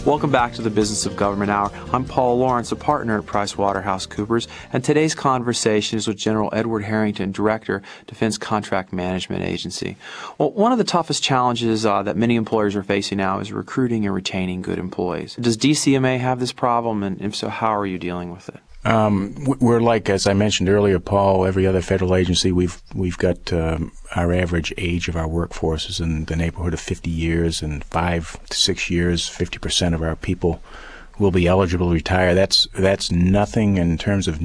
Welcome back to the Business of Government Hour. I'm Paul Lawrence, a partner at PricewaterhouseCoopers, and today's conversation is with General Edward Harrington, Director, Defense Contract Management Agency. Well, one of the toughest challenges that many employers are facing now is recruiting and retaining good employees. Does DCMA have this problem, and if so, how are you dealing with it? We're like, as I mentioned earlier, Paul, every other federal agency. We've got our average age of our workforce is in the neighborhood of 50 years, and 5 to 6 years, 50% of our people will be eligible to retire. That's nothing in terms of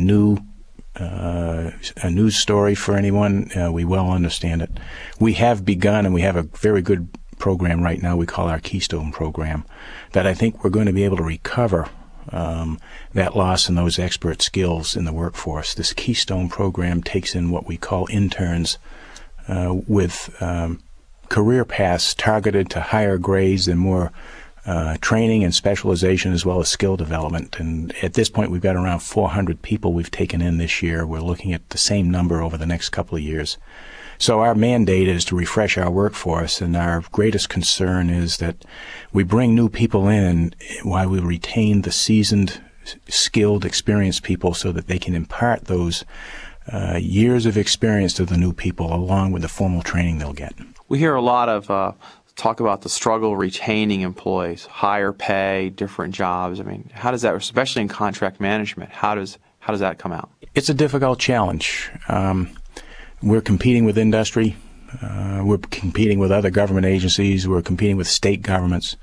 a news story for anyone. We well understand it. We have begun, and we have a very good program right now we call our Keystone program that I think we're going to be able to recover that loss in those expert skills in the workforce. This Keystone program takes in what we call interns with career paths targeted to higher grades and more training and specialization as well as skill development. And at this point, we've got around 400 people we've taken in this year. We're looking at the same number over the next couple of years. So our mandate is to refresh our workforce, and our greatest concern is that we bring new people in while we retain the seasoned, skilled, experienced people so that they can impart those years of experience to the new people along with the formal training they'll get. We hear a lot of talk about the struggle retaining employees, higher pay, different jobs. I mean, how does that, especially in contract management, how does that come out? It's a difficult challenge. We're competing with industry. We're competing with other government agencies. We're competing with state governments.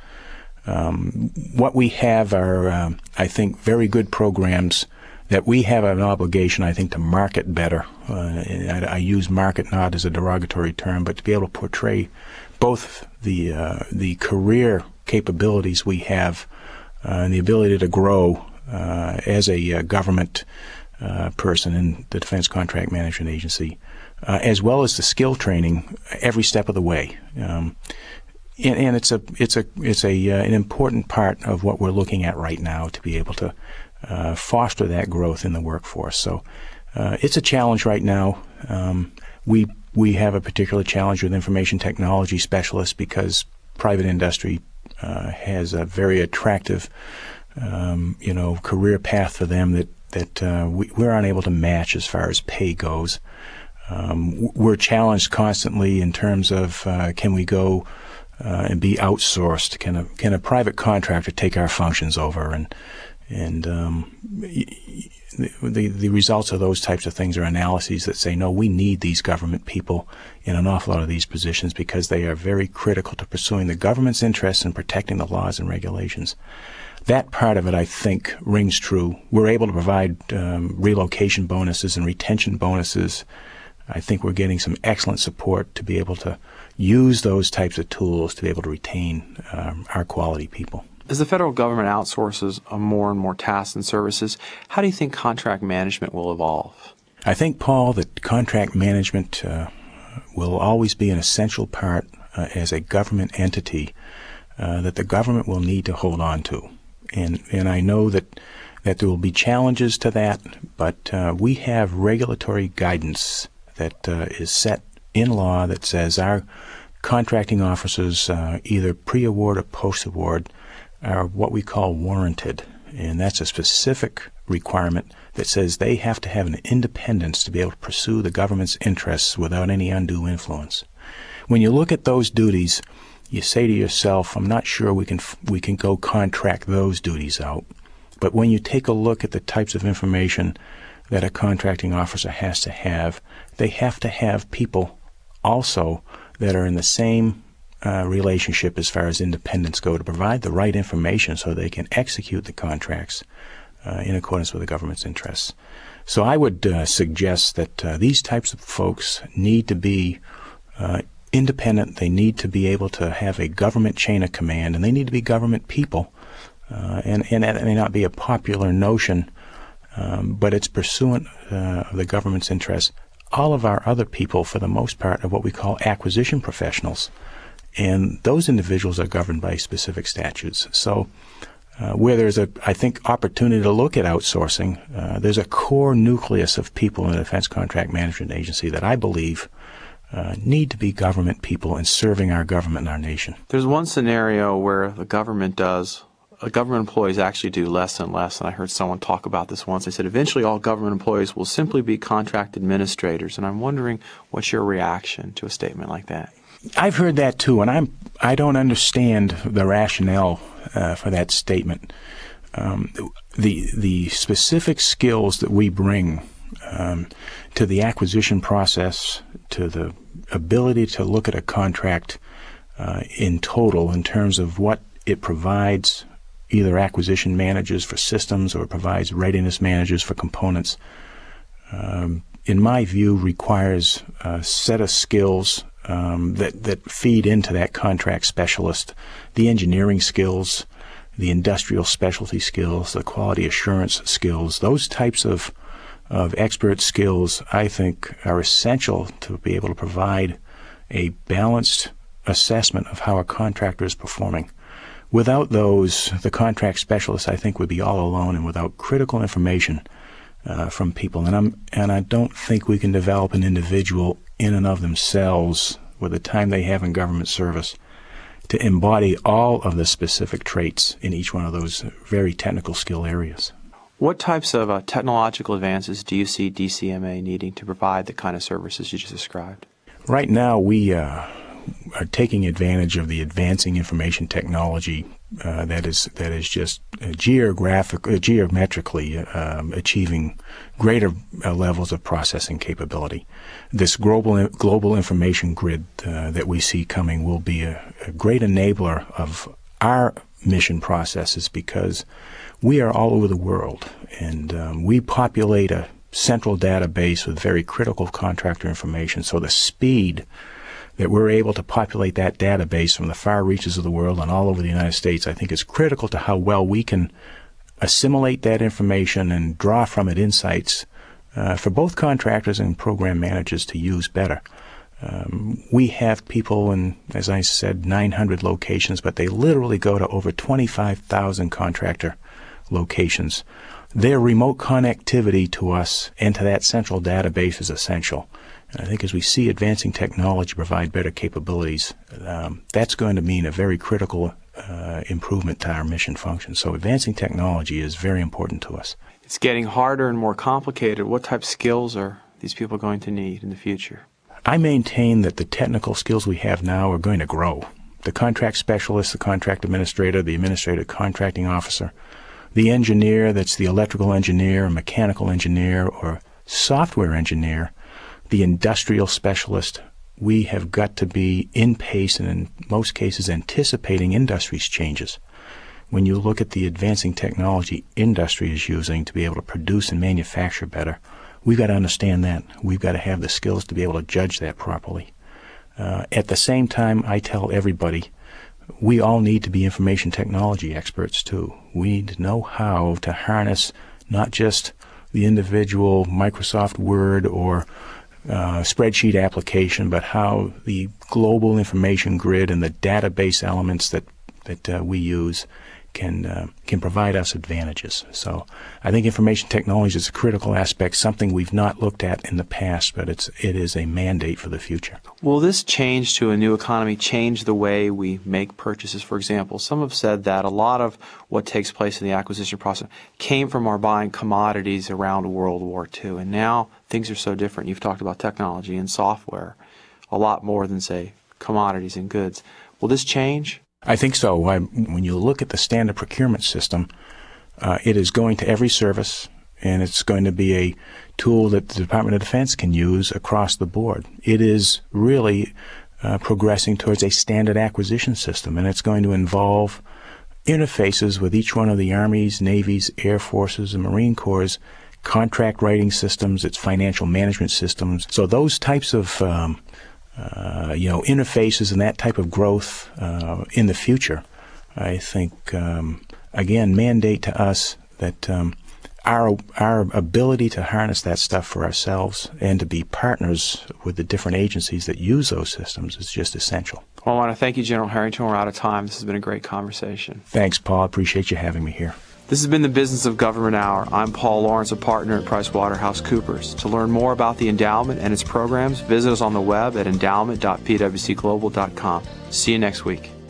What we have are, I think, very good programs that we have an obligation, I think, to market better. I use market not as a derogatory term, but to be able to portray both the career capabilities we have and the ability to grow as a government person in the Defense Contract Management Agency, as well as the skill training every step of the way. And it's an important part of what we're looking at right now to be able to foster that growth in the workforce. So it's a challenge right now. We have a particular challenge with information technology specialists because private industry has a very attractive career path for them that we're unable to match as far as pay goes. We're challenged constantly in terms of can we go and be outsourced? Can a private contractor take our functions over? And the results of those types of things are analyses that say, no, we need these government people in an awful lot of these positions because they are very critical to pursuing the government's interests and protecting the laws and regulations. That part of it, I think, rings true. We're able to provide relocation bonuses and retention bonuses. I think we're getting some excellent support to be able to use those types of tools to be able to retain our quality people. As the federal government outsources more and more tasks and services, how do you think contract management will evolve? I think, Paul, that contract management will always be an essential part as a government entity that the government will need to hold on to. And I know that there will be challenges to that, but we have regulatory guidance that is set in law that says our contracting officers, either pre-award or post-award, are what we call warranted. And that's a specific requirement that says they have to have an independence to be able to pursue the government's interests without any undue influence. When you look at those duties, you say to yourself, I'm not sure we can go contract those duties out. But when you take a look at the types of information that a contracting officer has to have, they have to have people also that are in the same relationship as far as independence go to provide the right information so they can execute the contracts in accordance with the government's interests. So I would suggest that these types of folks need to be independent. They need to be able to have a government chain of command, and they need to be government people. And that may not be a popular notion, but it's pursuant of the government's interests. All of our other people, for the most part, are what we call acquisition professionals. And those individuals are governed by specific statutes. So where there's I think, opportunity to look at outsourcing, there's a core nucleus of people in the Defense Contract Management Agency that I believe need to be government people and serving our government and our nation. There's one scenario where the government does government employees actually do less and less, and I heard someone talk about this once. They said eventually all government employees will simply be contract administrators, and I'm wondering what's your reaction to a statement like that? I've heard that too, and I don't understand the rationale for that statement. The specific skills that we bring to the acquisition process, to the ability to look at a contract in total in terms of what it provides, either acquisition managers for systems or provides readiness managers for components, in my view, requires a set of skills that feed into that contract specialist, the engineering skills, the industrial specialty skills, the quality assurance skills. Those types of expert skills, I think, are essential to be able to provide a balanced assessment of how a contractor is performing. Without those, the contract specialist, I think, would be all alone and without critical information from people. And I don't think we can develop an individual in and of themselves with the time they have in government service to embody all of the specific traits in each one of those very technical skill areas. What types of technological advances do you see DCMA needing to provide the kind of services you just described? Right now, we are taking advantage of the advancing information technology that is just geometrically achieving greater levels of processing capability. This global information grid that we see coming will be a great enabler of our mission processes because we are all over the world, and we populate a central database with very critical contractor information. So the speed that we're able to populate that database from the far reaches of the world and all over the United States, I think is critical to how well we can assimilate that information and draw from it insights for both contractors and program managers to use better. We have people in, as I said, 900 locations, but they literally go to over 25,000 contractor locations. Their remote connectivity to us and to that central database is essential. And I think as we see advancing technology provide better capabilities, that's going to mean a very critical improvement to our mission function. So advancing technology is very important to us. It's getting harder and more complicated. What type of skills are these people going to need in the future? I maintain that the technical skills we have now are going to grow. The contract specialist, the contract administrator, the administrative contracting officer, the engineer that's the electrical engineer, mechanical engineer, or software engineer, the industrial specialist, we have got to be in pace and in most cases anticipating industry's changes. When you look at the advancing technology industry is using to be able to produce and manufacture better, we've got to understand that. We've got to have the skills to be able to judge that properly. At the same time, I tell everybody, we all need to be information technology experts too. We need to know how to harness not just the individual Microsoft Word or spreadsheet application, but how the global information grid and the database elements that we use can provide us advantages. So I think information technology is a critical aspect, something we've not looked at in the past, but it is a mandate for the future. Will this change to a new economy change the way we make purchases? For example, some have said that a lot of what takes place in the acquisition process came from our buying commodities around World War II, and now things are so different. You've talked about technology and software a lot more than, say, commodities and goods. Will this change? I think so. When you look at the standard procurement system, it is going to every service, and it's going to be a tool that the Department of Defense can use across the board. It is really progressing towards a standard acquisition system, and it's going to involve interfaces with each one of the Armies, Navies, Air Forces, and Marine Corps' contract writing systems, its financial management systems. So those types of interfaces and that type of growth in the future, I think, again, mandate to us that our ability to harness that stuff for ourselves and to be partners with the different agencies that use those systems is just essential. Well, I want to thank you, General Harrington. We're out of time. This has been a great conversation. Thanks, Paul. Appreciate you having me here. This has been the Business of Government Hour. I'm Paul Lawrence, a partner at PricewaterhouseCoopers. To learn more about the endowment and its programs, visit us on the web at endowment.pwcglobal.com. See you next week.